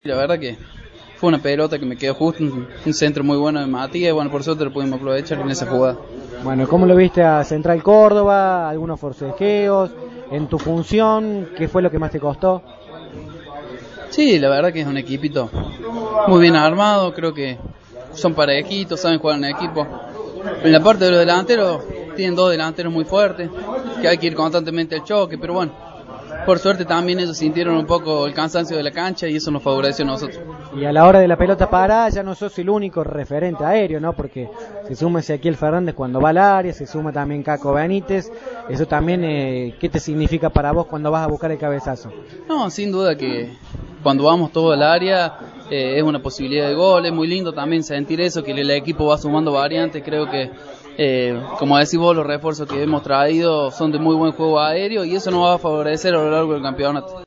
La verdad que fue una pelota que me quedó justo, un centro muy bueno de Matías, y bueno, por suerte lo pudimos aprovechar en esa jugada. Bueno, ¿cómo lo viste a Central Córdoba? ¿Algunos forcejeos? ¿En tu función? ¿Qué fue lo que más te costó? Sí, la verdad que es un equipito muy bien armado, creo que son parejitos, saben jugar en equipo. En la parte de los delanteros, tienen dos delanteros muy fuertes, que hay que ir constantemente al choque, pero bueno, por suerte también ellos sintieron un poco el cansancio de la cancha y eso nos favoreció a nosotros. Y a la hora de la pelota parada ya no sos el único referente aéreo, ¿no? Porque se suma Ezequiel Fernández cuando va al área, se suma también Caco Benítez. Eso también, ¿qué te significa para vos cuando vas a buscar el cabezazo? No, sin duda que cuando vamos todo al área es una posibilidad de gol, es muy lindo también sentir eso, que el equipo va sumando variantes, creo que como decís vos, los refuerzos que hemos traído son de muy buen juego aéreo y eso nos va a favorecer a lo largo del campeonato.